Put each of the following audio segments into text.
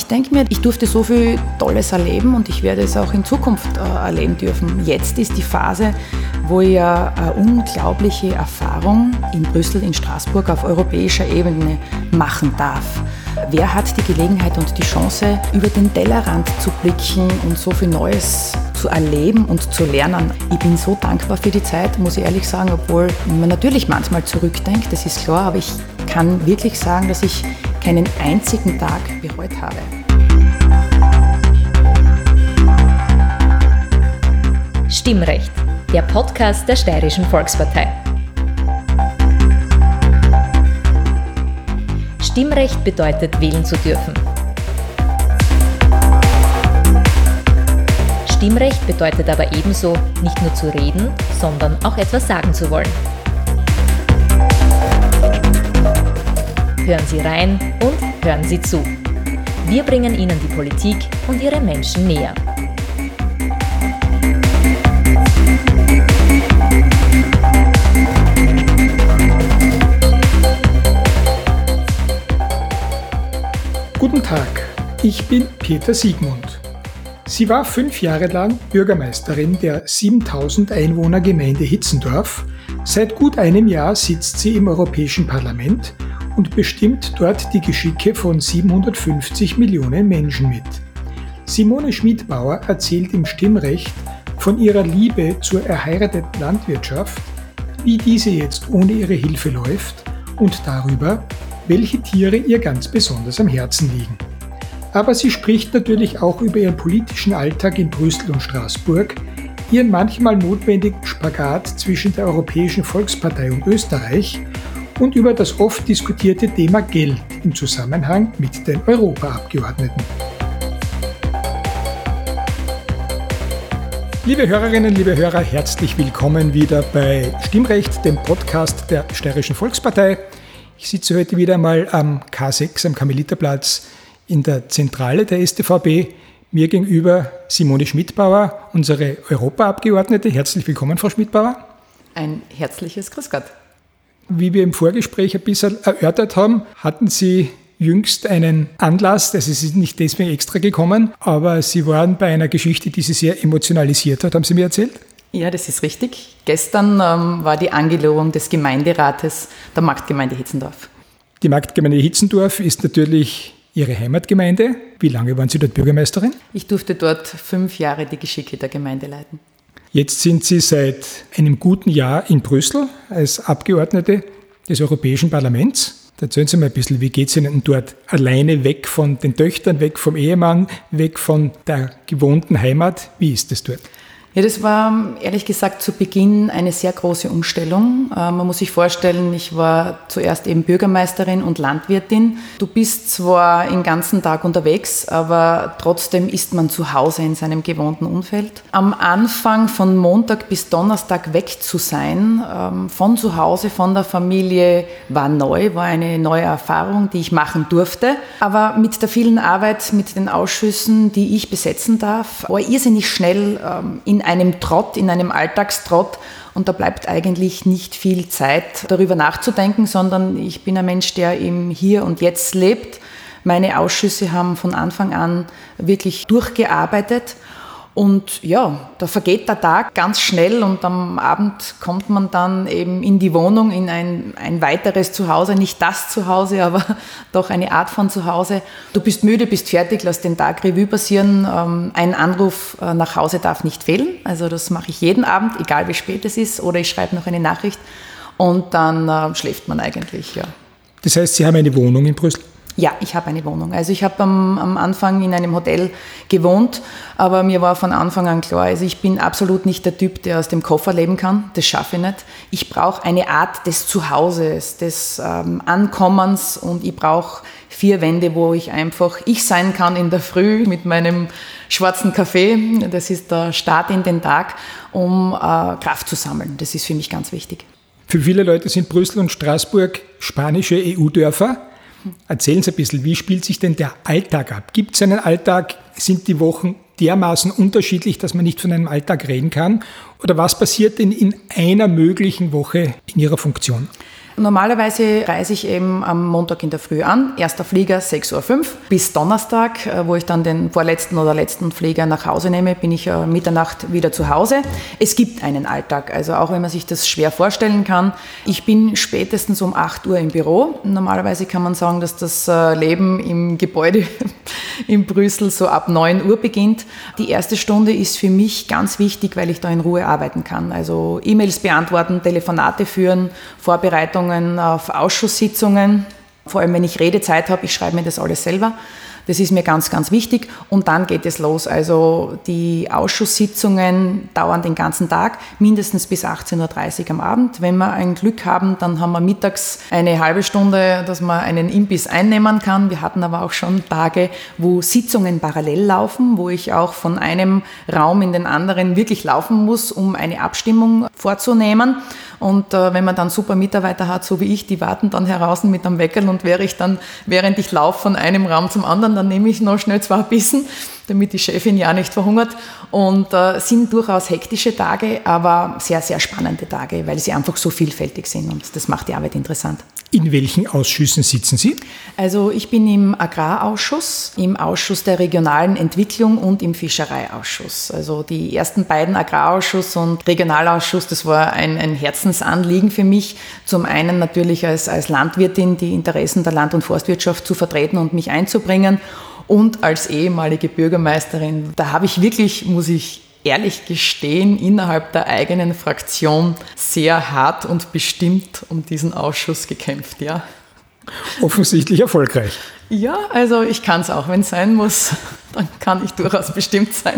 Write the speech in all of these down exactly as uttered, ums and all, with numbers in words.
ich denke mir, ich durfte so viel Tolles erleben und ich werde es auch in Zukunft äh, erleben dürfen. Jetzt ist die Phase, wo ich eine unglaubliche Erfahrung in Brüssel, in Straßburg auf europäischer Ebene machen darf. Wer hat die Gelegenheit und die Chance, über den Tellerrand zu blicken und so viel Neues zu erleben und zu lernen? Ich bin so dankbar für die Zeit, muss ich ehrlich sagen, obwohl man natürlich manchmal zurückdenkt, das ist klar, aber ich kann wirklich sagen, dass ich keinen einzigen Tag bereut habe. Stimmrecht, der Podcast der Steirischen Volkspartei. Stimmrecht bedeutet, wählen zu dürfen. Stimmrecht bedeutet aber ebenso, nicht nur zu reden, sondern auch etwas sagen zu wollen. Hören Sie rein und hören Sie zu. Wir bringen Ihnen die Politik und ihre Menschen näher. Guten Tag, ich bin Peter Siegmund. Sie war fünf Jahre lang Bürgermeisterin der siebentausend Einwohner Gemeinde Hitzendorf. Seit gut einem Jahr sitzt sie im Europäischen Parlament und bestimmt dort die Geschicke von siebenhundertfünfzig Millionen Menschen mit. Simone Schmidbauer erzählt im Stimmrecht von ihrer Liebe zur erheirateten Landwirtschaft, wie diese jetzt ohne ihre Hilfe läuft und darüber, welche Tiere ihr ganz besonders am Herzen liegen. Aber sie spricht natürlich auch über ihren politischen Alltag in Brüssel und Straßburg, ihren manchmal notwendigen Spagat zwischen der Europäischen Volkspartei und Österreich und über das oft diskutierte Thema Geld im Zusammenhang mit den Europaabgeordneten. Liebe Hörerinnen, liebe Hörer, herzlich willkommen wieder bei Stimmrecht, dem Podcast der Steirischen Volkspartei. Ich sitze heute wieder einmal am K sechs, am Karmeliterplatz in der Zentrale der S T V B. Mir gegenüber Simone Schmidbauer, unsere Europaabgeordnete. Herzlich willkommen, Frau Schmidbauer. Ein herzliches Grüß Gott. Wie wir im Vorgespräch ein bisschen erörtert haben, hatten Sie jüngst einen Anlass, also Sie sind nicht deswegen extra gekommen, aber Sie waren bei einer Geschichte, die Sie sehr emotionalisiert hat, haben Sie mir erzählt? Ja, das ist richtig. Gestern ähm, war die Angelobung des Gemeinderates der Marktgemeinde Hitzendorf. Die Marktgemeinde Hitzendorf ist natürlich Ihre Heimatgemeinde. Wie lange waren Sie dort Bürgermeisterin? Ich durfte dort fünf Jahre die Geschicke der Gemeinde leiten. Jetzt sind Sie seit einem guten Jahr in Brüssel als Abgeordnete des Europäischen Parlaments. Erzählen Sie mal ein bisschen, wie geht es Ihnen dort alleine weg von den Töchtern, weg vom Ehemann, weg von der gewohnten Heimat? Wie ist es dort? Ja, das war ehrlich gesagt zu Beginn eine sehr große Umstellung. Man muss sich vorstellen, ich war zuerst eben Bürgermeisterin und Landwirtin. Du bist zwar den ganzen Tag unterwegs, aber trotzdem ist man zu Hause in seinem gewohnten Umfeld. Am Anfang von Montag bis Donnerstag weg zu sein, von zu Hause, von der Familie, war neu, war eine neue Erfahrung, die ich machen durfte. Aber mit der vielen Arbeit, mit den Ausschüssen, die ich besetzen darf, war irrsinnig schnell in einem Trott, in einem Alltagstrott und da bleibt eigentlich nicht viel Zeit, darüber nachzudenken, sondern ich bin ein Mensch, der im Hier und Jetzt lebt. Meine Ausschüsse haben von Anfang an wirklich durchgearbeitet und ja, da vergeht der Tag ganz schnell und am Abend kommt man dann eben in die Wohnung, in ein, ein weiteres Zuhause, nicht das Zuhause, aber doch eine Art von Zuhause. Du bist müde, bist fertig, lass den Tag Revue passieren. Ein Anruf nach Hause darf nicht fehlen, also das mache ich jeden Abend, egal wie spät es ist, oder ich schreibe noch eine Nachricht und dann äh, schläft man eigentlich, ja. Das heißt, Sie haben eine Wohnung in Brüssel? Ja, ich habe eine Wohnung. Also ich habe am, am Anfang in einem Hotel gewohnt, aber mir war von Anfang an klar, also ich bin absolut nicht der Typ, der aus dem Koffer leben kann. Das schaffe ich nicht. Ich brauche eine Art des Zuhauses, des ähm, Ankommens und ich brauche vier Wände, wo ich einfach ich sein kann in der Früh mit meinem schwarzen Kaffee. Das ist der Start in den Tag, um äh, Kraft zu sammeln. Das ist für mich ganz wichtig. Für viele Leute sind Brüssel und Straßburg spanische E U-Dörfer. Erzählen Sie ein bisschen, wie spielt sich denn der Alltag ab? Gibt es einen Alltag? Sind die Wochen dermaßen unterschiedlich, dass man nicht von einem Alltag reden kann? Oder was passiert denn in einer möglichen Woche in Ihrer Funktion? Normalerweise reise ich eben am Montag in der Früh an, erster Flieger sechs Uhr fünf bis Donnerstag, wo ich dann den vorletzten oder letzten Flieger nach Hause nehme, bin ich äh, Mitternacht wieder zu Hause. Es gibt einen Alltag, also auch wenn man sich das schwer vorstellen kann. Ich bin spätestens um acht Uhr im Büro. Normalerweise kann man sagen, dass das äh, Leben im Gebäude in Brüssel so ab neun Uhr beginnt. Die erste Stunde ist für mich ganz wichtig, weil ich da in Ruhe arbeiten kann. Also E-Mails beantworten, Telefonate führen, Vorbereitungen auf Ausschusssitzungen, vor allem wenn ich Redezeit habe, ich schreibe mir das alles selber. Das ist mir ganz, ganz wichtig. Und dann geht es los. Also die Ausschusssitzungen dauern den ganzen Tag, mindestens bis achtzehn Uhr dreißig am Abend. Wenn wir ein Glück haben, dann haben wir mittags eine halbe Stunde, dass man einen Imbiss einnehmen kann. Wir hatten aber auch schon Tage, wo Sitzungen parallel laufen, wo ich auch von einem Raum in den anderen wirklich laufen muss, um eine Abstimmung vorzunehmen. Und äh, wenn man dann super Mitarbeiter hat, so wie ich, die warten dann heraus mit einem Weckerl und wäre ich dann, während ich laufe von einem Raum zum anderen, dann nehme ich noch schnell zwei Bissen, damit die Chefin ja nicht verhungert. Und äh, sind durchaus hektische Tage, aber sehr, sehr spannende Tage, weil sie einfach so vielfältig sind und das macht die Arbeit interessant. In welchen Ausschüssen sitzen Sie? Also ich bin im Agrarausschuss, im Ausschuss der regionalen Entwicklung und im Fischereiausschuss. Also die ersten beiden, Agrarausschuss und Regionalausschuss, das war ein, ein Herzensanliegen für mich. Zum einen natürlich als, als Landwirtin die Interessen der Land- und Forstwirtschaft zu vertreten und mich einzubringen. Und als ehemalige Bürgermeisterin, da habe ich wirklich, muss ich ehrlich gestehen, innerhalb der eigenen Fraktion sehr hart und bestimmt um diesen Ausschuss gekämpft, ja. Offensichtlich erfolgreich. Ja, also ich kann es auch, wenn es sein muss, dann kann ich durchaus bestimmt sein.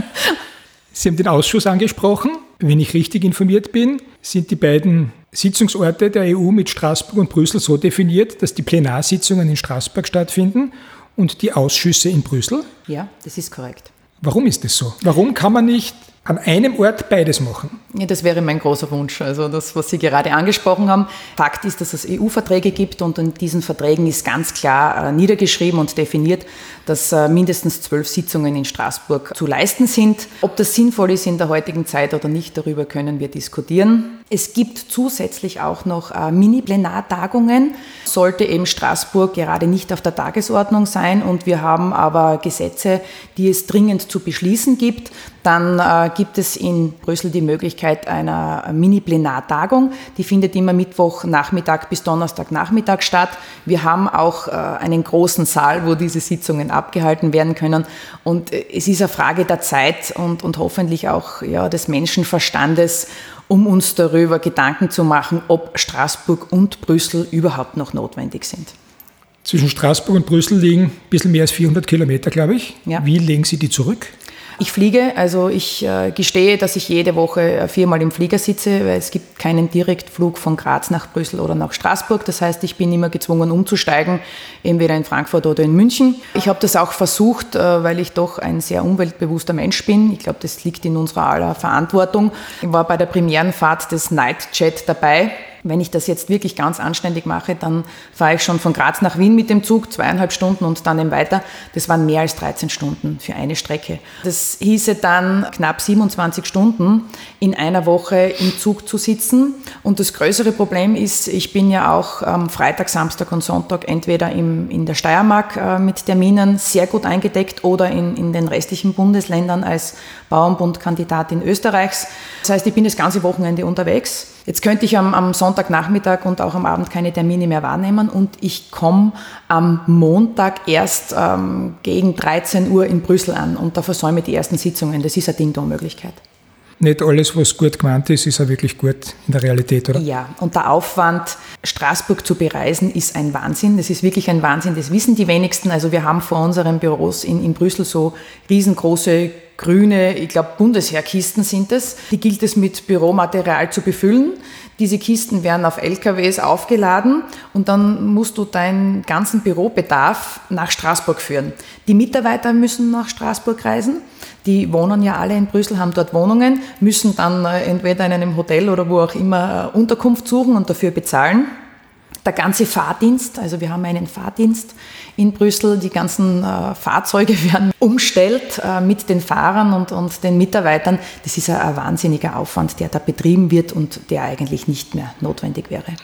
Sie haben den Ausschuss angesprochen. Wenn ich richtig informiert bin, sind die beiden Sitzungsorte der E U mit Straßburg und Brüssel so definiert, dass die Plenarsitzungen in Straßburg stattfinden und die Ausschüsse in Brüssel? Ja, das ist korrekt. Warum ist das so? Warum kann man nicht an einem Ort beides machen? Ja, das wäre mein großer Wunsch. Also das, was Sie gerade angesprochen haben. Fakt ist, dass es E U-Verträge gibt und in diesen Verträgen ist ganz klar äh, niedergeschrieben und definiert, dass äh, mindestens zwölf Sitzungen in Straßburg zu leisten sind. Ob das sinnvoll ist in der heutigen Zeit oder nicht, darüber können wir diskutieren. Es gibt zusätzlich auch noch äh, Mini-Plenartagungen. Sollte eben Straßburg gerade nicht auf der Tagesordnung sein und wir haben aber Gesetze, die es dringend zu beschließen gibt, dann äh, gibt es in Brüssel die Möglichkeit einer Mini-Plenartagung. Die findet immer Mittwochnachmittag bis Donnerstagnachmittag statt. Wir haben auch äh, einen großen Saal, wo diese Sitzungen abgehalten werden können. Und äh, es ist eine Frage der Zeit und, und hoffentlich auch ja, des Menschenverstandes, um uns darüber Gedanken zu machen, ob Straßburg und Brüssel überhaupt noch notwendig sind. Zwischen Straßburg und Brüssel liegen ein bisschen mehr als vierhundert Kilometer, glaube ich. Ja. Wie legen Sie die zurück? Ich fliege, also ich äh, gestehe, dass ich jede Woche äh, viermal im Flieger sitze, weil es gibt keinen Direktflug von Graz nach Brüssel oder nach Straßburg. Das heißt, ich bin immer gezwungen umzusteigen, entweder in Frankfurt oder in München. Ich habe das auch versucht, äh, weil ich doch ein sehr umweltbewusster Mensch bin. Ich glaube, das liegt in unserer aller Verantwortung. Ich war bei der Premierenfahrt des Nightjet dabei. Wenn ich das jetzt wirklich ganz anständig mache, dann fahre ich schon von Graz nach Wien mit dem Zug, zweieinhalb Stunden und dann eben weiter. Das waren mehr als dreizehn Stunden für eine Strecke. Das hieße dann knapp siebenundzwanzig Stunden in einer Woche im Zug zu sitzen. Und das größere Problem ist, ich bin ja auch am Freitag, Samstag und Sonntag entweder im, in der Steiermark äh, mit Terminen sehr gut eingedeckt oder in, in den restlichen Bundesländern als Bauernbundkandidatin Österreichs. Das heißt, ich bin das ganze Wochenende unterwegs. Jetzt könnte ich am, am Sonntagnachmittag und auch am Abend keine Termine mehr wahrnehmen und ich komme am Montag erst ähm, gegen dreizehn Uhr in Brüssel an und da versäume ich die ersten Sitzungen. Das ist eine Ding-Dong-Möglichkeit. Nicht alles, was gut gemeint ist, ist auch wirklich gut in der Realität, oder? Ja, und der Aufwand, Straßburg zu bereisen, ist ein Wahnsinn. Das ist wirklich ein Wahnsinn, das wissen die wenigsten. Also wir haben vor unseren Büros in, in Brüssel so riesengroße grüne, ich glaube Bundesheerkisten sind es. Die gilt es mit Büromaterial zu befüllen. Diese Kisten werden auf L K Ws aufgeladen und dann musst du deinen ganzen Bürobedarf nach Straßburg führen. Die Mitarbeiter müssen nach Straßburg reisen. Die wohnen ja alle in Brüssel, haben dort Wohnungen, müssen dann entweder in einem Hotel oder wo auch immer Unterkunft suchen und dafür bezahlen. Der ganze Fahrdienst, also wir haben einen Fahrdienst in Brüssel, die ganzen äh, Fahrzeuge werden umstellt äh, mit den Fahrern und, und den Mitarbeitern. Das ist ein, ein wahnsinniger Aufwand, der da betrieben wird und der eigentlich nicht mehr notwendig wäre.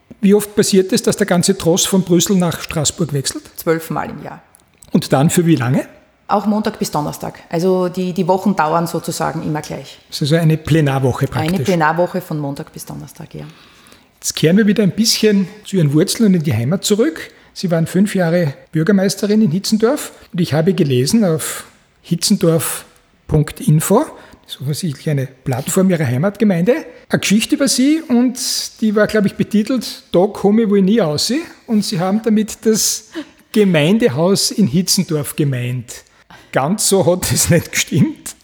Wie oft passiert es, dass der ganze Tross von Brüssel nach Straßburg wechselt? Zwölfmal im Jahr. Und dann für wie lange? Auch Montag bis Donnerstag. Also die, die Wochen dauern sozusagen immer gleich. Das ist also eine Plenarwoche praktisch. Eine Plenarwoche von Montag bis Donnerstag, ja. Jetzt kehren wir wieder ein bisschen zu Ihren Wurzeln und in die Heimat zurück. Sie waren fünf Jahre Bürgermeisterin in Hitzendorf und ich habe gelesen auf hitzendorf punkt info, das ist offensichtlich eine Plattform Ihrer Heimatgemeinde, eine Geschichte über Sie und die war, glaube ich, betitelt „Da komme ich wohl nie aus“, und Sie haben damit das Gemeindehaus in Hitzendorf gemeint. Ganz so hat es nicht gestimmt.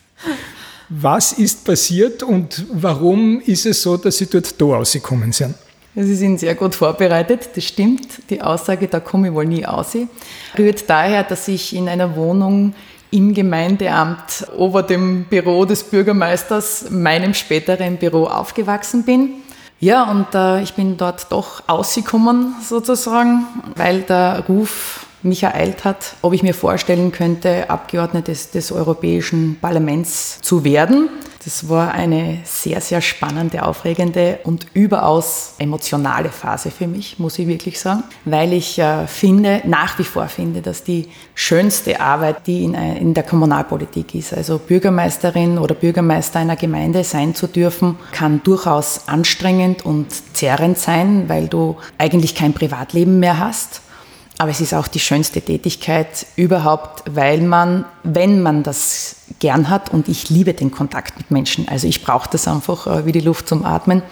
Was ist passiert und warum ist es so, dass Sie dort da rausgekommen sind? Sie sind sehr gut vorbereitet, das stimmt. Die Aussage, da komme ich wohl nie aus, rührt daher, dass ich in einer Wohnung im Gemeindeamt ober dem Büro des Bürgermeisters, meinem späteren Büro, aufgewachsen bin. Ja, und äh, ich bin dort doch ausgekommen sozusagen, weil der Ruf mich ereilt hat, ob ich mir vorstellen könnte, Abgeordnete des, des Europäischen Parlaments zu werden. Das war eine sehr, sehr spannende, aufregende und überaus emotionale Phase für mich, muss ich wirklich sagen, weil ich äh, finde, nach wie vor finde, dass die schönste Arbeit, die in, in der Kommunalpolitik ist, also Bürgermeisterin oder Bürgermeister einer Gemeinde sein zu dürfen, kann durchaus anstrengend und zehrend sein, weil du eigentlich kein Privatleben mehr hast. Aber es ist auch die schönste Tätigkeit überhaupt, weil man, wenn man das gern hat, und ich liebe den Kontakt mit Menschen, also ich brauche das einfach wie die Luft zum Atmen,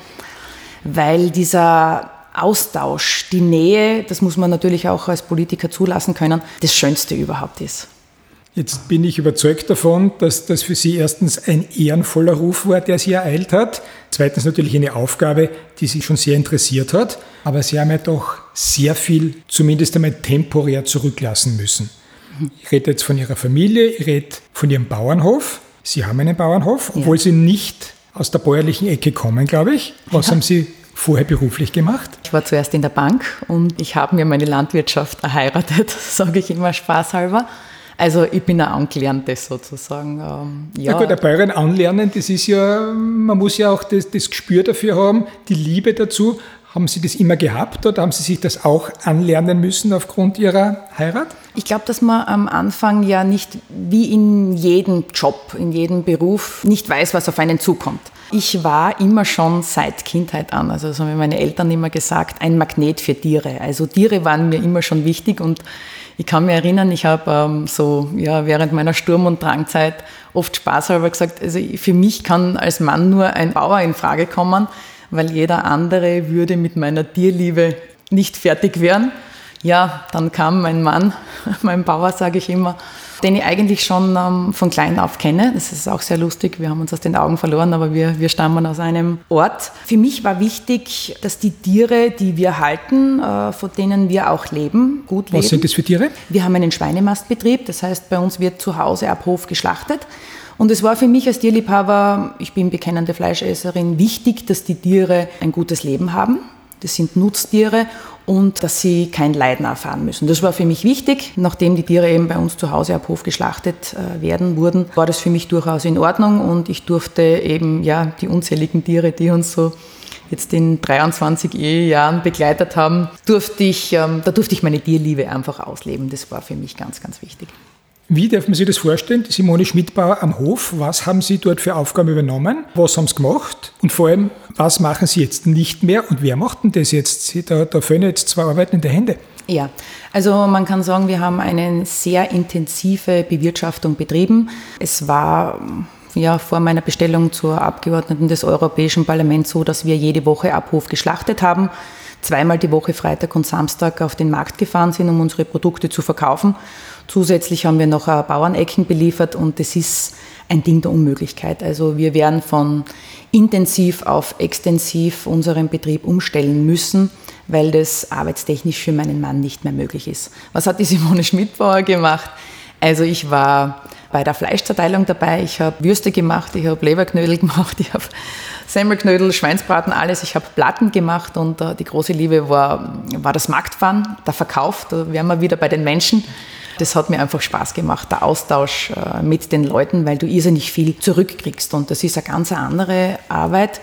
weil dieser Austausch, die Nähe, das muss man natürlich auch als Politiker zulassen können, das Schönste überhaupt ist. Jetzt bin ich überzeugt davon, dass das für Sie erstens ein ehrenvoller Ruf war, der Sie ereilt hat. Zweitens natürlich eine Aufgabe, die Sie schon sehr interessiert hat. Aber Sie haben ja doch sehr viel, zumindest einmal temporär, zurücklassen müssen. Ich rede jetzt von Ihrer Familie, ich rede von Ihrem Bauernhof. Sie haben einen Bauernhof, obwohl ja. Sie nicht aus der bäuerlichen Ecke kommen, glaube ich. Was ja. haben Sie vorher beruflich gemacht? Ich war zuerst in der Bank und ich habe mir meine Landwirtschaft erheiratet, sage ich immer spaßhalber. Also ich bin eine Angelernte sozusagen. Ähm, ja. Na gut, eine Bäuerin anlernen, das ist ja, man muss ja auch das, das Gespür dafür haben, die Liebe dazu. Haben Sie das immer gehabt oder haben Sie sich das auch anlernen müssen aufgrund Ihrer Heirat? Ich glaube, dass man am Anfang ja nicht wie in jedem Job, in jedem Beruf nicht weiß, was auf einen zukommt. Ich war immer schon seit Kindheit an, also das haben mir meine Eltern immer gesagt, ein Magnet für Tiere. Also Tiere waren mir immer schon wichtig und ich kann mich erinnern, ich habe ähm, so ja, während meiner Sturm- und Drangzeit oft spaßhalber gesagt, also für mich kann als Mann nur ein Bauer in Frage kommen, weil jeder andere würde mit meiner Tierliebe nicht fertig werden. Ja, dann kam mein Mann, mein Bauer, sage ich immer, den ich eigentlich schon ähm, von klein auf kenne. Das ist auch sehr lustig, wir haben uns aus den Augen verloren, aber wir, wir stammen aus einem Ort. Für mich war wichtig, dass die Tiere, die wir halten, äh, von denen wir auch leben, gut leben. Was sind das für Tiere? Wir haben einen Schweinemastbetrieb, das heißt, bei uns wird zu Hause ab Hof geschlachtet. Und es war für mich als Tierliebhaber, ich bin bekennende Fleischesserin, wichtig, dass die Tiere ein gutes Leben haben. Das sind Nutztiere und dass sie kein Leiden erfahren müssen. Das war für mich wichtig. Nachdem die Tiere eben bei uns zu Hause ab Hof geschlachtet äh, werden wurden, war das für mich durchaus in Ordnung und ich durfte eben ja die unzähligen Tiere, die uns so jetzt in dreiundzwanzig Ehejahren begleitet haben, durfte ich, ähm, da durfte ich meine Tierliebe einfach ausleben. Das war für mich ganz, ganz wichtig. Wie darf man sich das vorstellen? Die Simone Schmidbauer am Hof, was haben Sie dort für Aufgaben übernommen? Was haben Sie gemacht? Und vor allem, was machen Sie jetzt nicht mehr? Und wer macht denn das jetzt? Sie, da, da fehlen jetzt zwei arbeitende Hände. Ja, also man kann sagen, wir haben eine sehr intensive Bewirtschaftung betrieben. Es war ja vor meiner Bestellung zur Abgeordneten des Europäischen Parlaments so, dass wir jede Woche ab Hof geschlachtet haben, zweimal die Woche Freitag und Samstag auf den Markt gefahren sind, um unsere Produkte zu verkaufen. Zusätzlich haben wir noch Bauernecken beliefert und das ist ein Ding der Unmöglichkeit. Also wir werden von intensiv auf extensiv unseren Betrieb umstellen müssen, weil das arbeitstechnisch für meinen Mann nicht mehr möglich ist. Was hat die Simone Schmidbauer gemacht? Also ich war bei der Fleischzerteilung dabei, ich habe Würste gemacht, ich habe Leberknödel gemacht, ich habe Semmelknödel, Schweinsbraten, alles. Ich habe Platten gemacht und uh, die große Liebe war, war das Marktfahren, der Verkauf, da wären wir wieder bei den Menschen. Das hat mir einfach Spaß gemacht, der Austausch äh, mit den Leuten, weil du irrsinnig viel zurückkriegst und das ist eine ganz andere Arbeit,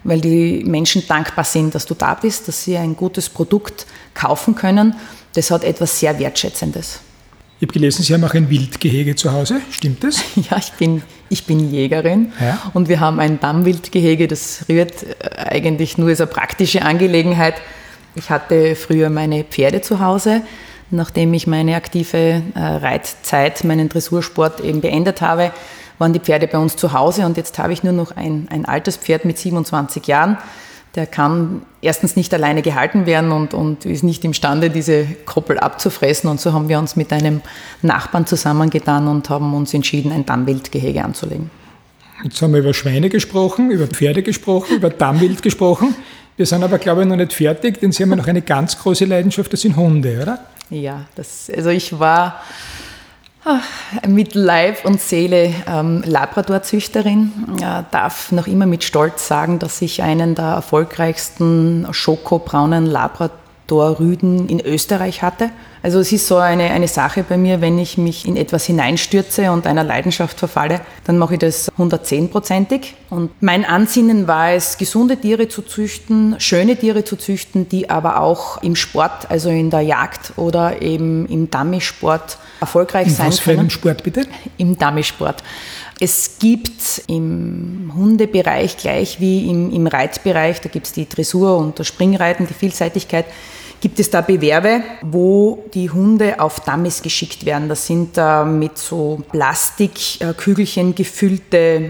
weil die Menschen dankbar sind, dass du da bist, dass sie ein gutes Produkt kaufen können. Das hat etwas sehr Wertschätzendes. Ich habe gelesen, Sie haben auch ein Wildgehege zu Hause, stimmt das? Ja, ich bin, ich bin Jägerin ja. Und wir haben ein Dammwildgehege, das rührt eigentlich nur als eine praktische Angelegenheit. Ich hatte früher meine Pferde zu Hause, nachdem ich meine aktive äh, Reitzeit, meinen Dressursport eben beendet habe, waren die Pferde bei uns zu Hause und jetzt habe ich nur noch ein, ein altes Pferd mit siebenundzwanzig Jahren. Der kann erstens nicht alleine gehalten werden und, und ist nicht imstande, diese Koppel abzufressen. Und so haben wir uns mit einem Nachbarn zusammengetan und haben uns entschieden, ein Dammwildgehege anzulegen. Jetzt haben wir über Schweine gesprochen, über Pferde gesprochen, über Dammwild gesprochen. Wir sind aber, glaube ich, noch nicht fertig, denn Sie haben ja noch eine ganz große Leidenschaft, das sind Hunde, oder? Ja, das, also ich war mit Leib und Seele ähm, Labrador-Züchterin, äh, darf noch immer mit Stolz sagen, dass ich einen der erfolgreichsten schokobraunen Labrador-Rüden in Österreich hatte. Also es ist so eine, eine Sache bei mir, wenn ich mich in etwas hineinstürze und einer Leidenschaft verfalle, dann mache ich das hundertzehnprozentig. Und mein Ansinnen war es, gesunde Tiere zu züchten, schöne Tiere zu züchten, die aber auch im Sport, also in der Jagd oder eben im Dummy-Sport erfolgreich sein können. Was für einen Sport bitte? Im Dummy-Sport. Es gibt im Hundebereich gleich wie im, im Reitbereich, da gibt es die Dressur und das Springreiten, die Vielseitigkeit, gibt es da Bewerbe, wo die Hunde auf Dummies geschickt werden. Das sind äh, mit so Plastikkügelchen gefüllte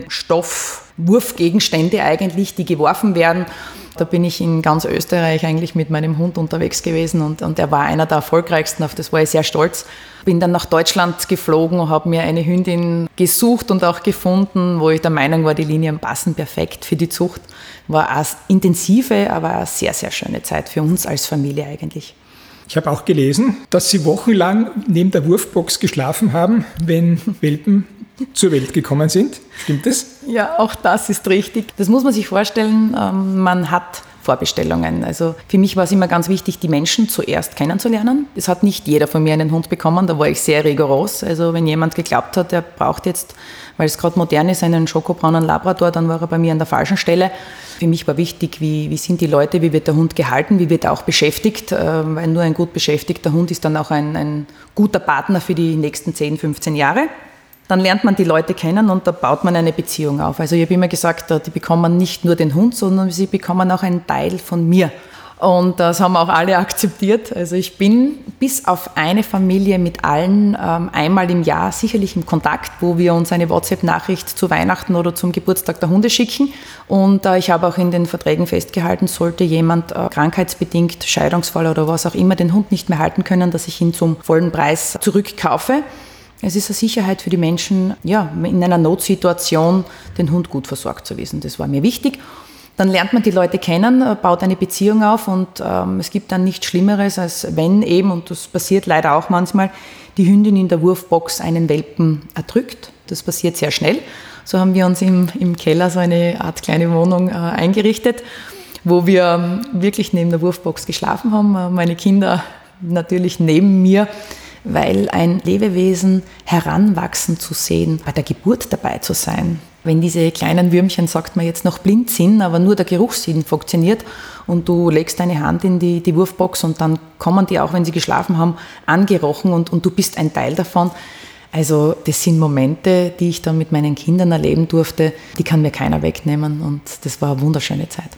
Stoffwurfgegenstände eigentlich, die geworfen werden. Da bin ich in ganz Österreich eigentlich mit meinem Hund unterwegs gewesen und, und er war einer der erfolgreichsten, auf das war ich sehr stolz. Bin dann nach Deutschland geflogen und habe mir eine Hündin gesucht und auch gefunden, wo ich der Meinung war, die Linien passen perfekt für die Zucht. War eine intensive, aber eine sehr, sehr schöne Zeit für uns als Familie eigentlich. Ich habe auch gelesen, dass Sie wochenlang neben der Wurfbox geschlafen haben, wenn Welpen zur Welt gekommen sind. Stimmt das? Ja, auch das ist richtig. Das muss man sich vorstellen. Man hat Vorbestellungen. Also für mich war es immer ganz wichtig, die Menschen zuerst kennenzulernen. Es hat nicht jeder von mir einen Hund bekommen, da war ich sehr rigoros. Also wenn jemand geglaubt hat, er braucht jetzt, weil es gerade modern ist, einen schokobraunen Labrador, dann war er bei mir an der falschen Stelle. Für mich war wichtig, wie, wie sind die Leute, wie wird der Hund gehalten, wie wird er auch beschäftigt, weil nur ein gut beschäftigter Hund ist dann auch ein, ein guter Partner für die nächsten zehn, fünfzehn Jahre. Dann lernt man die Leute kennen und da baut man eine Beziehung auf. Also ich habe immer gesagt, die bekommen nicht nur den Hund, sondern sie bekommen auch einen Teil von mir. Und das haben auch alle akzeptiert. Also ich bin bis auf eine Familie mit allen ähm, einmal im Jahr sicherlich im Kontakt, wo wir uns eine WhatsApp-Nachricht zu Weihnachten oder zum Geburtstag der Hunde schicken. Und äh, ich habe auch in den Verträgen festgehalten, sollte jemand äh, krankheitsbedingt, Scheidungsfall oder was auch immer, den Hund nicht mehr halten können, dass ich ihn zum vollen Preis zurückkaufe. Es ist eine Sicherheit für die Menschen, ja, in einer Notsituation den Hund gut versorgt zu wissen. Das war mir wichtig. Dann lernt man die Leute kennen, baut eine Beziehung auf und ähm, es gibt dann nichts Schlimmeres, als wenn eben, und das passiert leider auch manchmal, die Hündin in der Wurfbox einen Welpen erdrückt. Das passiert sehr schnell. So haben wir uns im, im Keller so eine Art kleine Wohnung äh, eingerichtet, wo wir wirklich neben der Wurfbox geschlafen haben. Meine Kinder natürlich neben mir, weil ein Lebewesen heranwachsen zu sehen, bei der Geburt dabei zu sein. Wenn diese kleinen Würmchen, sagt man jetzt, noch blind sind, aber nur der Geruchssinn funktioniert und du legst deine Hand in die, die Wurfbox und dann kommen die auch, wenn sie geschlafen haben, angerochen und, und du bist ein Teil davon. Also das sind Momente, die ich dann mit meinen Kindern erleben durfte, die kann mir keiner wegnehmen und das war eine wunderschöne Zeit.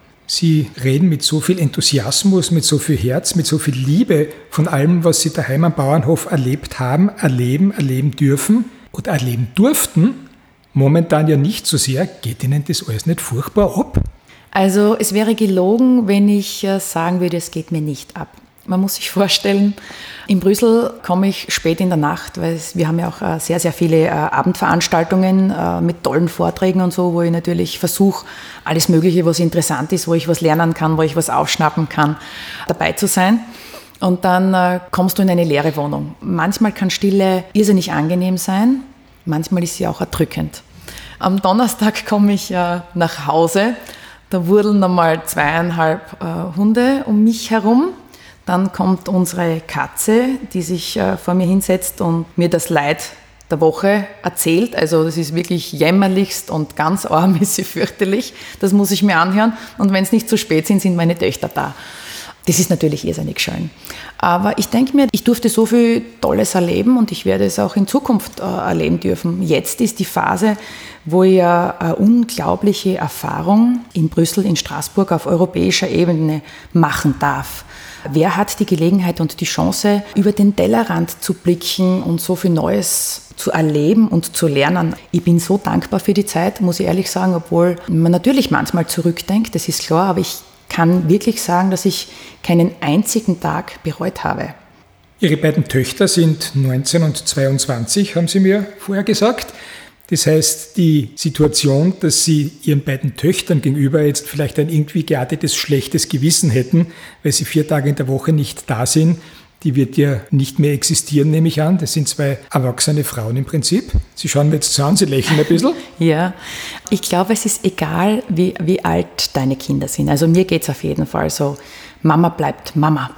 Sie reden mit so viel Enthusiasmus, mit so viel Herz, mit so viel Liebe von allem, was Sie daheim am Bauernhof erlebt haben, erleben, erleben dürfen und erleben durften. Momentan ja nicht so sehr. Geht Ihnen das alles nicht furchtbar ab? Also es wäre gelogen, wenn ich sagen würde, es geht mir nicht ab. Man muss sich vorstellen, in Brüssel komme ich spät in der Nacht, weil wir haben ja auch sehr, sehr viele Abendveranstaltungen mit tollen Vorträgen und so, wo ich natürlich versuche, alles Mögliche, was interessant ist, wo ich was lernen kann, wo ich was aufschnappen kann, dabei zu sein. Und dann kommst du in eine leere Wohnung. Manchmal kann Stille irrsinnig angenehm sein, manchmal ist sie auch erdrückend. Am Donnerstag komme ich nach Hause, da wurdeln einmal zweieinhalb Hunde um mich herum. Dann kommt unsere Katze, die sich äh, vor mir hinsetzt und mir das Leid der Woche erzählt. Also das ist wirklich jämmerlichst und ganz arm ist sie fürchterlich. Das muss ich mir anhören. Und wenn es nicht zu spät sind, sind meine Töchter da. Das ist natürlich irrsinnig schön. Aber ich denke mir, ich durfte so viel Tolles erleben und ich werde es auch in Zukunft äh, erleben dürfen. Jetzt ist die Phase, wo ich eine unglaubliche Erfahrung in Brüssel, in Straßburg auf europäischer Ebene machen darf. Wer hat die Gelegenheit und die Chance, über den Tellerrand zu blicken und so viel Neues zu erleben und zu lernen? Ich bin so dankbar für die Zeit, muss ich ehrlich sagen, obwohl man natürlich manchmal zurückdenkt, das ist klar, aber ich kann wirklich sagen, dass ich keinen einzigen Tag bereut habe. Ihre beiden Töchter sind neunzehn und zweiundzwanzig, haben Sie mir vorher gesagt. Das heißt, die Situation, dass Sie Ihren beiden Töchtern gegenüber jetzt vielleicht ein irgendwie geartetes schlechtes Gewissen hätten, weil sie vier Tage in der Woche nicht da sind, die wird ja nicht mehr existieren, nehme ich an. Das sind zwei erwachsene Frauen im Prinzip. Sie schauen mir jetzt so an, Sie lächeln ein bisschen. Ja, ich glaube, es ist egal, wie, wie alt deine Kinder sind. Also mir geht es auf jeden Fall so, Mama bleibt Mama.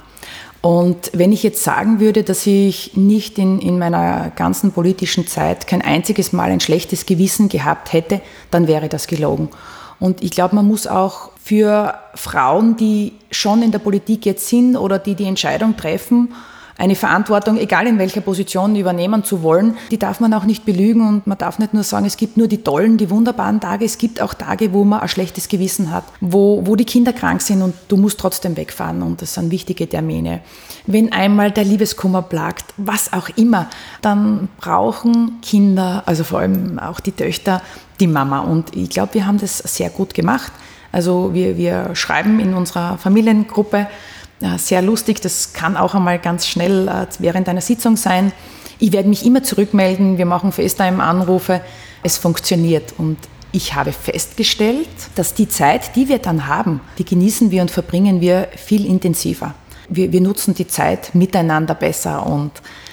Und wenn ich jetzt sagen würde, dass ich nicht in, in meiner ganzen politischen Zeit kein einziges Mal ein schlechtes Gewissen gehabt hätte, dann wäre das gelogen. Und ich glaube, man muss auch für Frauen, die schon in der Politik jetzt sind oder die die Entscheidung treffen, eine Verantwortung, egal in welcher Position, übernehmen zu wollen, die darf man auch nicht belügen und man darf nicht nur sagen, es gibt nur die tollen, die wunderbaren Tage, es gibt auch Tage, wo man ein schlechtes Gewissen hat, wo, wo die Kinder krank sind und du musst trotzdem wegfahren und das sind wichtige Termine. Wenn einmal der Liebeskummer plagt, was auch immer, dann brauchen Kinder, also vor allem auch die Töchter, die Mama und ich glaube, wir haben das sehr gut gemacht. Also wir, wir schreiben in unserer Familiengruppe, ja, sehr lustig, das kann auch einmal ganz schnell äh, während einer Sitzung sein. Ich werde mich immer zurückmelden, wir machen FaceTime-Anrufe, es funktioniert und ich habe festgestellt, dass die Zeit, die wir dann haben, die genießen wir und verbringen wir viel intensiver. Wir, wir nutzen die Zeit miteinander besser und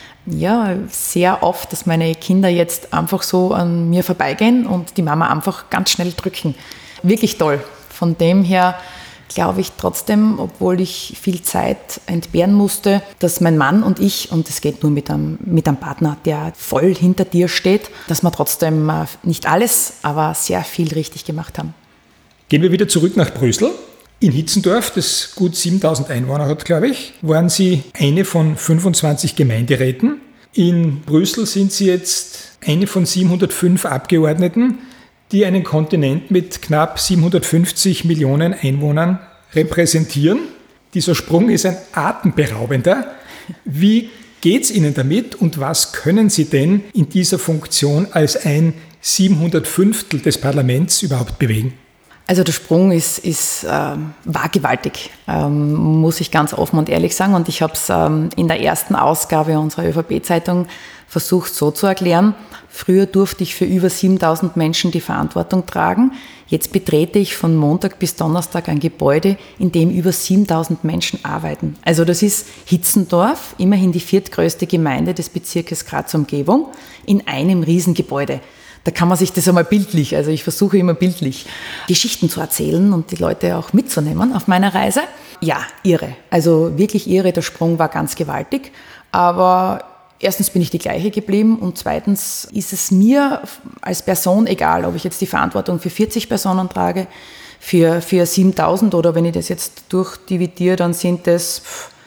ja, sehr oft, dass meine Kinder jetzt einfach so an mir vorbeigehen und die Mama einfach ganz schnell drücken. Wirklich toll. Von dem her glaube ich trotzdem, obwohl ich viel Zeit entbehren musste, dass mein Mann und ich, und es geht nur mit einem, mit einem Partner, der voll hinter dir steht, dass wir trotzdem nicht alles, aber sehr viel richtig gemacht haben. Gehen wir wieder zurück nach Brüssel. In Hitzendorf, das gut siebentausend Einwohner hat, glaube ich, waren Sie eine von fünfundzwanzig Gemeinderäten. In Brüssel sind Sie jetzt eine von siebenhundertfünf Abgeordneten, die einen Kontinent mit knapp siebenhundertfünfzig Millionen Einwohnern repräsentieren. Dieser Sprung ist ein atemberaubender. Wie geht es Ihnen damit und was können Sie denn in dieser Funktion als ein siebenhundertfünftel des Parlaments überhaupt bewegen? Also der Sprung ist, ist, ähm, war gewaltig, ähm, muss ich ganz offen und ehrlich sagen. Und ich habe es ähm, in der ersten Ausgabe unserer ÖVP-Zeitung versucht so zu erklären. Früher durfte ich für über siebentausend Menschen die Verantwortung tragen. Jetzt betrete ich von Montag bis Donnerstag ein Gebäude, in dem über siebentausend Menschen arbeiten. Also das ist Hitzendorf, immerhin die viertgrößte Gemeinde des Bezirkes Graz-Umgebung, in einem Riesengebäude. Da kann man sich das einmal bildlich, also ich versuche immer bildlich, Geschichten zu erzählen und die Leute auch mitzunehmen auf meiner Reise. Ja, irre. Also wirklich irre, der Sprung war ganz gewaltig. Aber erstens bin ich die gleiche geblieben und zweitens ist es mir als Person egal, ob ich jetzt die Verantwortung für vierzig Personen trage, für, für siebentausend oder wenn ich das jetzt durchdividiere, dann sind das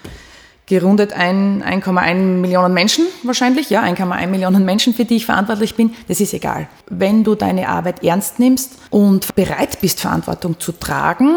gerundet eins Komma eins Millionen Menschen wahrscheinlich, ja, eins Komma eins Millionen Menschen, für die ich verantwortlich bin, das ist egal. Wenn du deine Arbeit ernst nimmst und bereit bist, Verantwortung zu tragen,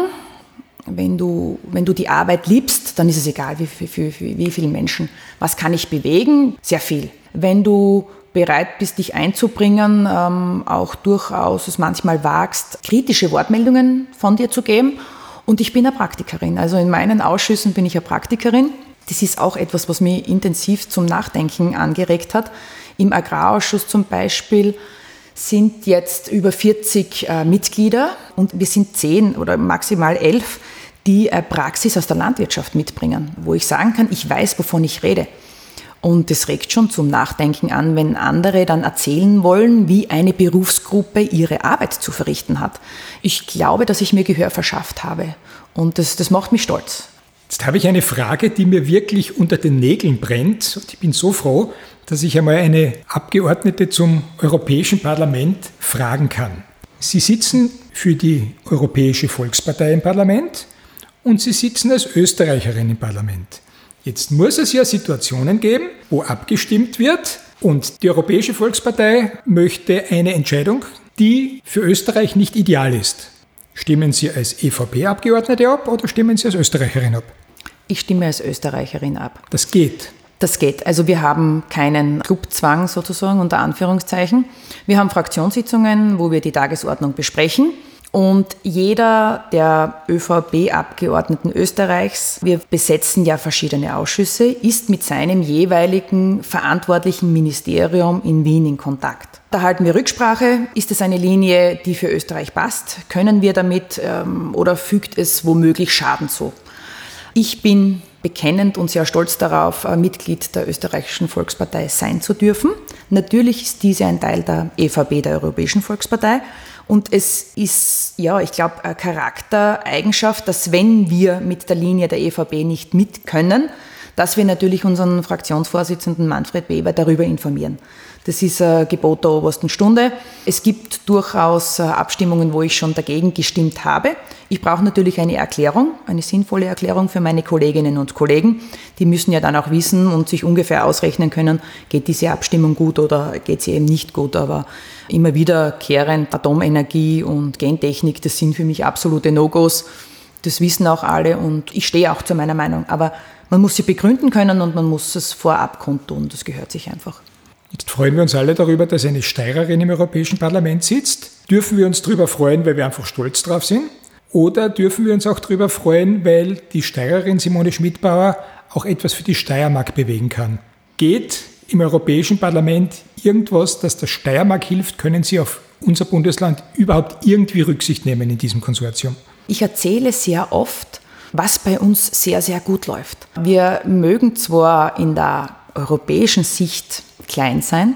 wenn du, wenn du die Arbeit liebst, dann ist es egal, wie, wie, wie, wie viele Menschen. Was kann ich bewegen? Sehr viel. Wenn du bereit bist, dich einzubringen, ähm, auch durchaus es manchmal wagst, kritische Wortmeldungen von dir zu geben. Und ich bin eine Praktikerin. Also in meinen Ausschüssen bin ich eine Praktikerin. Das ist auch etwas, was mich intensiv zum Nachdenken angeregt hat. Im Agrarausschuss zum Beispiel sind jetzt über vierzig äh, Mitglieder und wir sind zehn oder maximal elf, die äh, Praxis aus der Landwirtschaft mitbringen, wo ich sagen kann, ich weiß, wovon ich rede. Und das regt schon zum Nachdenken an, wenn andere dann erzählen wollen, wie eine Berufsgruppe ihre Arbeit zu verrichten hat. Ich glaube, dass ich mir Gehör verschafft habe und das, das macht mich stolz. Jetzt habe ich eine Frage, die mir wirklich unter den Nägeln brennt. Und ich bin so froh, dass ich einmal eine Abgeordnete zum Europäischen Parlament fragen kann. Sie sitzen für die Europäische Volkspartei im Parlament und Sie sitzen als Österreicherin im Parlament. Jetzt muss es ja Situationen geben, wo abgestimmt wird und die Europäische Volkspartei möchte eine Entscheidung, die für Österreich nicht ideal ist. Stimmen Sie als E V P-Abgeordnete ab oder stimmen Sie als Österreicherin ab? Ich stimme als Österreicherin ab. Das geht. Das geht. Also wir haben keinen Clubzwang sozusagen unter Anführungszeichen. Wir haben Fraktionssitzungen, wo wir die Tagesordnung besprechen. Und jeder der ÖVP-Abgeordneten Österreichs, wir besetzen ja verschiedene Ausschüsse, ist mit seinem jeweiligen verantwortlichen Ministerium in Wien in Kontakt. Da halten wir Rücksprache. Ist es eine Linie, die für Österreich passt? Können wir damit ähm, oder fügt es womöglich Schaden zu? Ich bin bekennend und sehr stolz darauf, Mitglied der Österreichischen Volkspartei sein zu dürfen. Natürlich ist diese ein Teil der E V P, der Europäischen Volkspartei. Und es ist, ja, ich glaube, eine Charaktereigenschaft, dass wenn wir mit der Linie der E V P nicht mit können, dass wir natürlich unseren Fraktionsvorsitzenden Manfred Weber darüber informieren. Das ist ein Gebot der obersten Stunde. Es gibt durchaus Abstimmungen, wo ich schon dagegen gestimmt habe. Ich brauche natürlich eine Erklärung, eine sinnvolle Erklärung für meine Kolleginnen und Kollegen. Die müssen ja dann auch wissen und sich ungefähr ausrechnen können, geht diese Abstimmung gut oder geht sie eben nicht gut. Aber immer wiederkehrend Atomenergie und Gentechnik, das sind für mich absolute No-Gos. Das wissen auch alle und ich stehe auch zu meiner Meinung. Aber man muss sie begründen können und man muss es vorab kundtun. Das gehört sich einfach. Jetzt freuen wir uns alle darüber, dass eine Steirerin im Europäischen Parlament sitzt. Dürfen wir uns darüber freuen, weil wir einfach stolz drauf sind? Oder dürfen wir uns auch darüber freuen, weil die Steirerin Simone Schmidbauer auch etwas für die Steiermark bewegen kann? Geht im Europäischen Parlament irgendwas, das der Steiermark hilft? Können Sie auf unser Bundesland überhaupt irgendwie Rücksicht nehmen in diesem Konsortium? Ich erzähle sehr oft, was bei uns sehr, sehr gut läuft. Wir mögen zwar in der europäischen Sicht klein sein,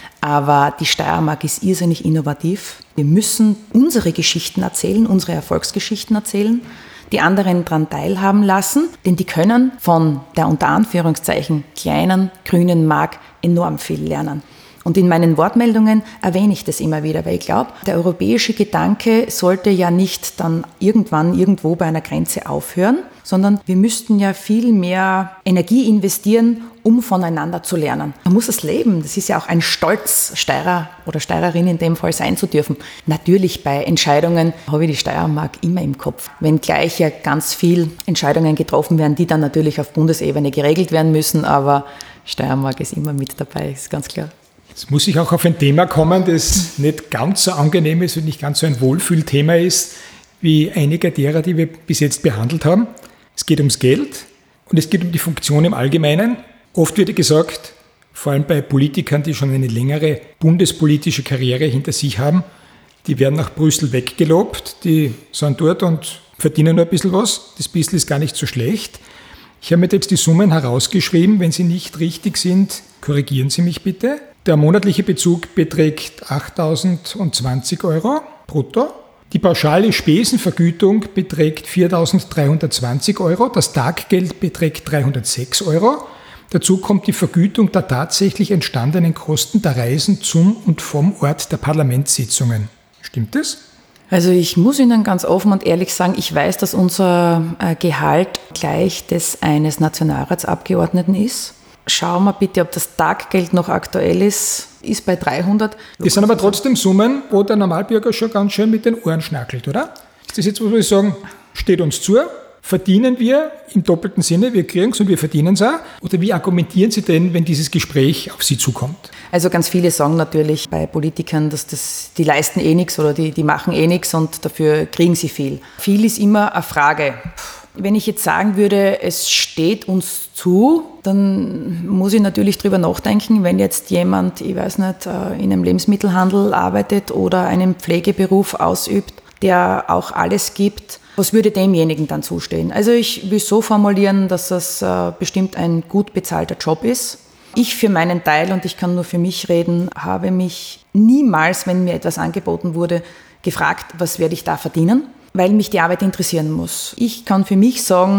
aber die Steiermark ist irrsinnig innovativ. Wir müssen unsere Geschichten erzählen, unsere Erfolgsgeschichten erzählen, die anderen daran teilhaben lassen, denn die können von der unter Anführungszeichen kleinen grünen Mark enorm viel lernen. Und in meinen Wortmeldungen erwähne ich das immer wieder, weil ich glaube, der europäische Gedanke sollte ja nicht dann irgendwann irgendwo bei einer Grenze aufhören, sondern wir müssten ja viel mehr Energie investieren, um voneinander zu lernen. Man muss es leben. Das ist ja auch ein Stolz, Steirer oder Steirerin in dem Fall sein zu dürfen. Natürlich bei Entscheidungen habe ich die Steiermark immer im Kopf. Wenn gleich ja ganz viel Entscheidungen getroffen werden, die dann natürlich auf Bundesebene geregelt werden müssen, aber Steiermark ist immer mit dabei, ist ganz klar. Jetzt muss ich auch auf ein Thema kommen, das nicht ganz so angenehm ist und nicht ganz so ein Wohlfühlthema ist, wie einige derer, die wir bis jetzt behandelt haben. Es geht ums Geld und es geht um die Funktion im Allgemeinen. Oft wird gesagt, vor allem bei Politikern, die schon eine längere bundespolitische Karriere hinter sich haben, die werden nach Brüssel weggelobt, die sind dort und verdienen nur ein bisschen was. Das bisschen ist gar nicht so schlecht. Ich habe mir jetzt die Summen herausgeschrieben. Wenn sie nicht richtig sind, korrigieren Sie mich bitte. Der monatliche Bezug beträgt achttausendzwanzig Euro brutto. Die pauschale Spesenvergütung beträgt viertausenddreihundertzwanzig Euro. Das Taggeld beträgt dreihundertsechs Euro. Dazu kommt die Vergütung der tatsächlich entstandenen Kosten der Reisen zum und vom Ort der Parlamentssitzungen. Stimmt das? Also ich muss Ihnen ganz offen und ehrlich sagen, ich weiß, dass unser Gehalt gleich das eines Nationalratsabgeordneten ist. Schauen wir bitte, ob das Taggeld noch aktuell ist. Ist bei dreihundert. Das sind aber trotzdem Summen, wo der Normalbürger schon ganz schön mit den Ohren schnackelt, oder? Ist das jetzt, wo wir sagen, steht uns zu? Verdienen wir im doppelten Sinne, wir kriegen es und wir verdienen es auch? Oder wie argumentieren Sie denn, wenn dieses Gespräch auf Sie zukommt? Also ganz viele sagen natürlich bei Politikern, dass das, die leisten eh nichts oder die, die machen eh nichts und dafür kriegen sie viel. Viel ist immer eine Frage. Wenn ich jetzt sagen würde, es steht uns zu, dann muss ich natürlich drüber nachdenken, wenn jetzt jemand, ich weiß nicht, in einem Lebensmittelhandel arbeitet oder einen Pflegeberuf ausübt, der auch alles gibt, was würde demjenigen dann zustehen? Also ich will so formulieren, dass das bestimmt ein gut bezahlter Job ist. Ich für meinen Teil, und ich kann nur für mich reden, habe mich niemals, wenn mir etwas angeboten wurde, gefragt, was werde ich da verdienen, weil mich die Arbeit interessieren muss. Ich kann für mich sagen,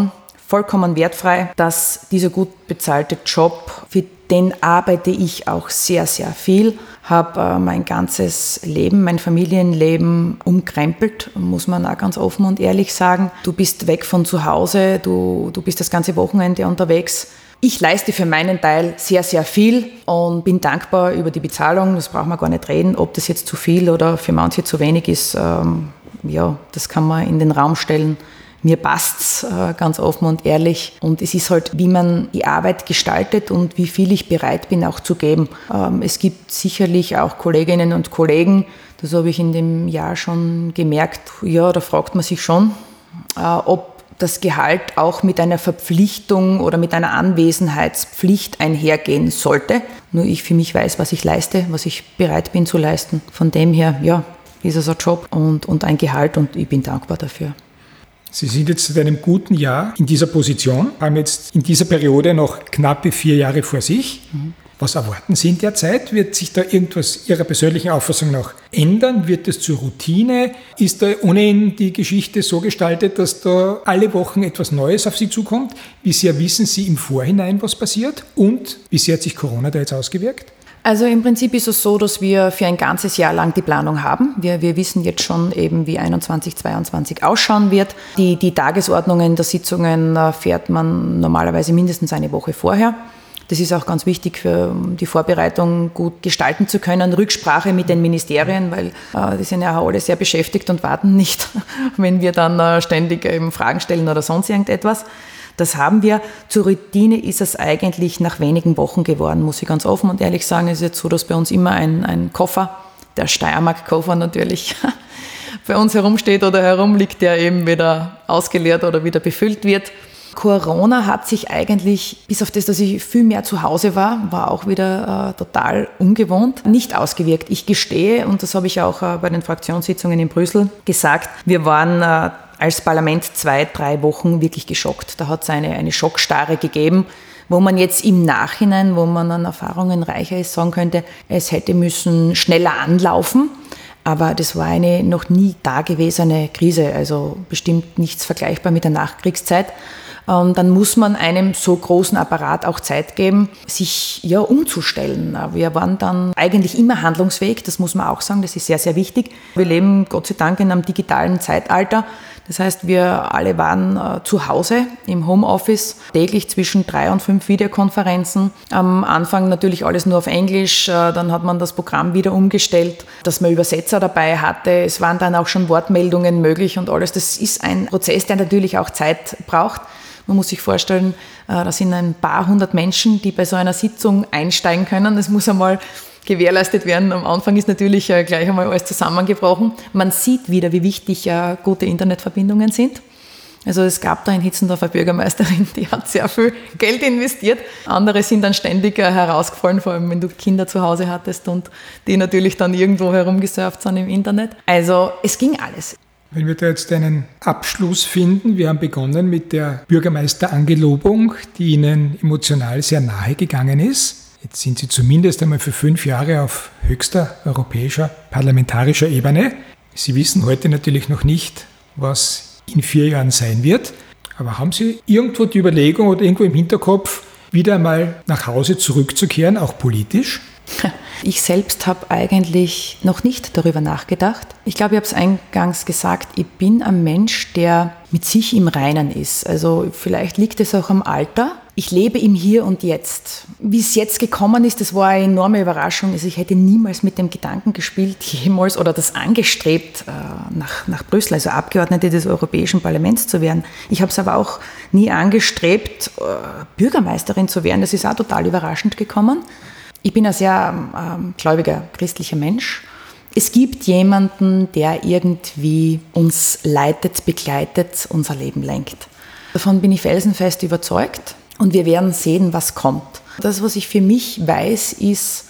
vollkommen wertfrei, dass dieser gut bezahlte Job, für den arbeite ich auch sehr, sehr viel, habe äh, mein ganzes Leben, mein Familienleben umkrempelt, muss man auch ganz offen und ehrlich sagen. Du bist weg von zu Hause, du, du bist das ganze Wochenende unterwegs. Ich leiste für meinen Teil sehr, sehr viel und bin dankbar über die Bezahlung. Das braucht man gar nicht reden, ob das jetzt zu viel oder für manche zu wenig ist. Ähm, ja, das kann man in den Raum stellen. Mir passt's äh, ganz offen und ehrlich. Und es ist halt, wie man die Arbeit gestaltet und wie viel ich bereit bin auch zu geben. Ähm, es gibt sicherlich auch Kolleginnen und Kollegen, das habe ich in dem Jahr schon gemerkt, ja, da fragt man sich schon, äh, ob das Gehalt auch mit einer Verpflichtung oder mit einer Anwesenheitspflicht einhergehen sollte. Nur ich für mich weiß, was ich leiste, was ich bereit bin zu leisten. Von dem her, ja, ist es ein Job und, und ein Gehalt und ich bin dankbar dafür. Sie sind jetzt seit einem guten Jahr in dieser Position, haben jetzt in dieser Periode noch knappe vier Jahre vor sich. Mhm. Was erwarten Sie in der Zeit? Wird sich da irgendwas Ihrer persönlichen Auffassung nach ändern? Wird es zur Routine? Ist da ohnehin die Geschichte so gestaltet, dass da alle Wochen etwas Neues auf Sie zukommt? Wie sehr wissen Sie im Vorhinein, was passiert? Und wie sehr hat sich Corona da jetzt ausgewirkt? Also im Prinzip ist es so, dass wir für ein ganzes Jahr lang die Planung haben. Wir, wir wissen jetzt schon eben, wie einundzwanzig, zweiundzwanzig ausschauen wird. Die, die Tagesordnungen der Sitzungen fährt man normalerweise mindestens eine Woche vorher. Das ist auch ganz wichtig, für die Vorbereitung gut gestalten zu können. Rücksprache mit den Ministerien, weil äh, die sind ja auch alle sehr beschäftigt und warten nicht, wenn wir dann äh, ständig eben Fragen stellen oder sonst irgendetwas. Das haben wir. Zur Routine ist es eigentlich nach wenigen Wochen geworden, muss ich ganz offen und ehrlich sagen. Es ist jetzt so, dass bei uns immer ein, ein Koffer, der Steiermark-Koffer natürlich, bei uns herumsteht oder herumliegt, der eben wieder ausgeleert oder wieder befüllt wird. Corona hat sich eigentlich, bis auf das, dass ich viel mehr zu Hause war, war auch wieder äh, total ungewohnt, nicht ausgewirkt. Ich gestehe, und das habe ich auch äh, bei den Fraktionssitzungen in Brüssel gesagt, wir waren äh, als Parlament zwei, drei Wochen wirklich geschockt. Da hat es eine, eine Schockstarre gegeben, wo man jetzt im Nachhinein, wo man an Erfahrungen reicher ist, sagen könnte, es hätte müssen schneller anlaufen. Aber das war eine noch nie dagewesene Krise, also bestimmt nichts vergleichbar mit der Nachkriegszeit. Dann muss man einem so großen Apparat auch Zeit geben, sich ja umzustellen. Wir waren dann eigentlich immer handlungsfähig, das muss man auch sagen, das ist sehr, sehr wichtig. Wir leben Gott sei Dank in einem digitalen Zeitalter. Das heißt, wir alle waren äh, zu Hause im Homeoffice, täglich zwischen drei und fünf Videokonferenzen. Am Anfang natürlich alles nur auf Englisch, äh, dann hat man das Programm wieder umgestellt, dass man Übersetzer dabei hatte. Es waren dann auch schon Wortmeldungen möglich und alles. Das ist ein Prozess, der natürlich auch Zeit braucht. Man muss sich vorstellen, äh, da sind ein paar hundert Menschen, die bei so einer Sitzung einsteigen können. Das muss einmal gewährleistet werden. Am Anfang ist natürlich äh, gleich einmal alles zusammengebrochen. Man sieht wieder, wie wichtig äh, gute Internetverbindungen sind. Also es gab da in Hitzendorf eine Bürgermeisterin, die hat sehr viel Geld investiert. Andere sind dann ständig äh, herausgefallen, vor allem wenn du Kinder zu Hause hattest und die natürlich dann irgendwo herumgesurft sind im Internet. Also es ging alles. Wenn wir da jetzt einen Abschluss finden, wir haben begonnen mit der Bürgermeisterangelobung, die Ihnen emotional sehr nahe gegangen ist. Jetzt sind Sie zumindest einmal für fünf Jahre auf höchster europäischer parlamentarischer Ebene. Sie wissen heute natürlich noch nicht, was in vier Jahren sein wird. Aber haben Sie irgendwo die Überlegung oder irgendwo im Hinterkopf, wieder einmal nach Hause zurückzukehren, auch politisch? Ich selbst habe eigentlich noch nicht darüber nachgedacht. Ich glaube, ich habe es eingangs gesagt, ich bin ein Mensch, der mit sich im Reinen ist. Also vielleicht liegt es auch am Alter. Ich lebe im Hier und Jetzt. Wie es jetzt gekommen ist, das war eine enorme Überraschung. Also ich hätte niemals mit dem Gedanken gespielt, jemals oder das angestrebt, nach, nach Brüssel, also Abgeordnete des Europäischen Parlaments zu werden. Ich habe es aber auch nie angestrebt, Bürgermeisterin zu werden. Das ist auch total überraschend gekommen. Ich bin ein sehr ähm, gläubiger, christlicher Mensch. Es gibt jemanden, der irgendwie uns leitet, begleitet, unser Leben lenkt. Davon bin ich felsenfest überzeugt und wir werden sehen, was kommt. Das, was ich für mich weiß, ist,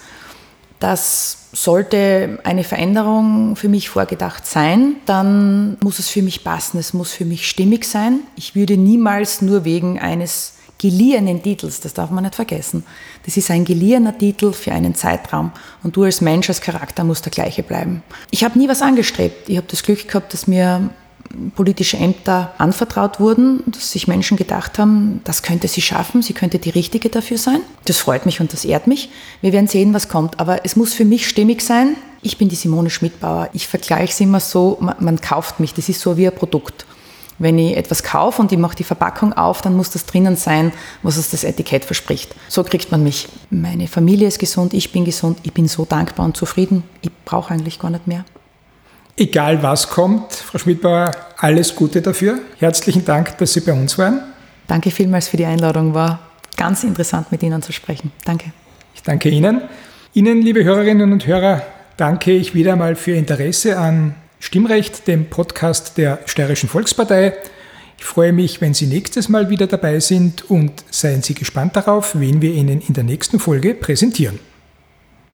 dass sollte eine Veränderung für mich vorgedacht sein, dann muss es für mich passen, es muss für mich stimmig sein. Ich würde niemals nur wegen eines geliehenen Titels, das darf man nicht vergessen. Das ist ein geliehener Titel für einen Zeitraum und du als Mensch, als Charakter musst der gleiche bleiben. Ich habe nie was angestrebt. Ich habe das Glück gehabt, dass mir politische Ämter anvertraut wurden, dass sich Menschen gedacht haben, das könnte sie schaffen, sie könnte die Richtige dafür sein. Das freut mich und das ehrt mich. Wir werden sehen, was kommt. Aber es muss für mich stimmig sein. Ich bin die Simone Schmidbauer. Ich vergleiche es immer so, man, man kauft mich. Das ist so wie ein Produkt. Wenn ich etwas kaufe und ich mache die Verpackung auf, dann muss das drinnen sein, was es das Etikett verspricht. So kriegt man mich. Meine Familie ist gesund, ich bin gesund, ich bin so dankbar und zufrieden. Ich brauche eigentlich gar nicht mehr. Egal was kommt, Frau Schmidbauer, alles Gute dafür. Herzlichen Dank, dass Sie bei uns waren. Danke vielmals für die Einladung. War ganz interessant, mit Ihnen zu sprechen. Danke. Ich danke Ihnen. Ihnen, liebe Hörerinnen und Hörer, danke ich wieder einmal für Ihr Interesse an Stimmrecht, dem Podcast der Steirischen Volkspartei. Ich freue mich, wenn Sie nächstes Mal wieder dabei sind und seien Sie gespannt darauf, wen wir Ihnen in der nächsten Folge präsentieren.